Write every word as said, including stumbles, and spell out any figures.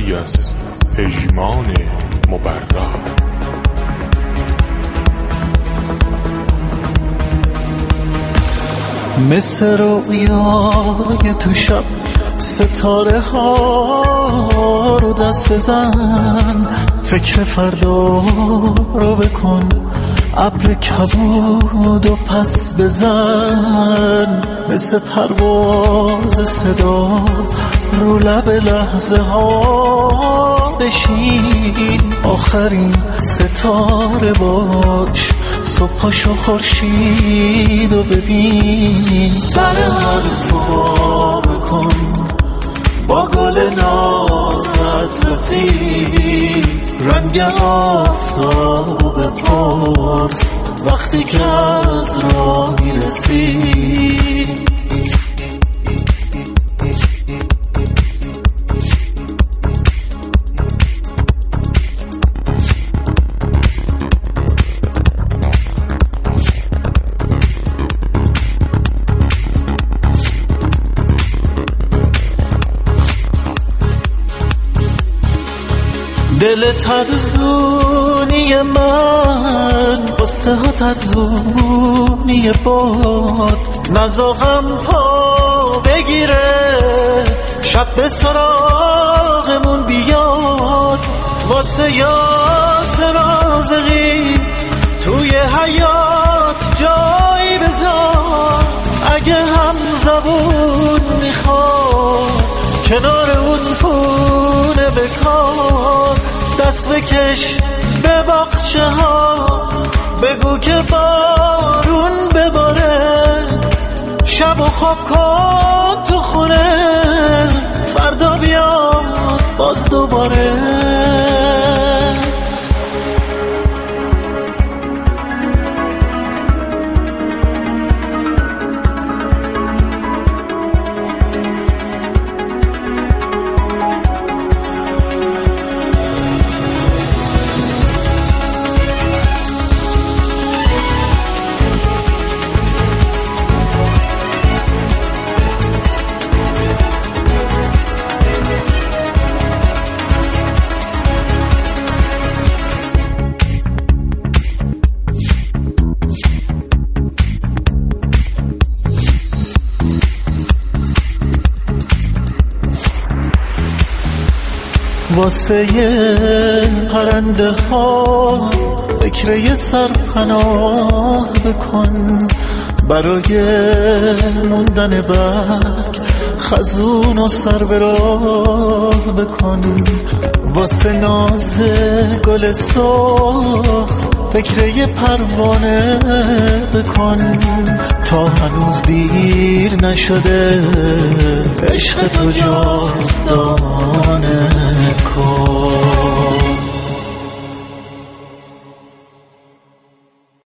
رهی از پژمان مبرا. مثل رویای تو شب ستاره ها رو دست بزن، فکر فردا رو بکن، ابر کبود و پس بزن. مثل پرواز صدا رو لب لحظه ها بشین، آخرین ستاره باش، صبحشو خورشید و ببین. سر حرف وا بکن با گل نازت رسید، رنگ آفتاب بپرس وقتی که از راهی رسید. دل ترزونی من قصه ها ترزونی باد، نزاقم پا بگیره شب به سراغمون بیاد. واسه یاس رازقی توی حیات جایی بذار، اگه هم زبون میخواد کنار اون پونه بکار. دست بکش به باغچه ها بگو که بارون بباره، شب و خواب کن تو خونه فردا بیاد باز دوباره. واسه پرنده ها فکر یه سرپناه بکن، برای موندن برگ خزون و سر به راه بکن. واسه ناز گل سرخ فکر یه پروانه بکن، تا هنوز دیر نشده عشق تو جاودانه.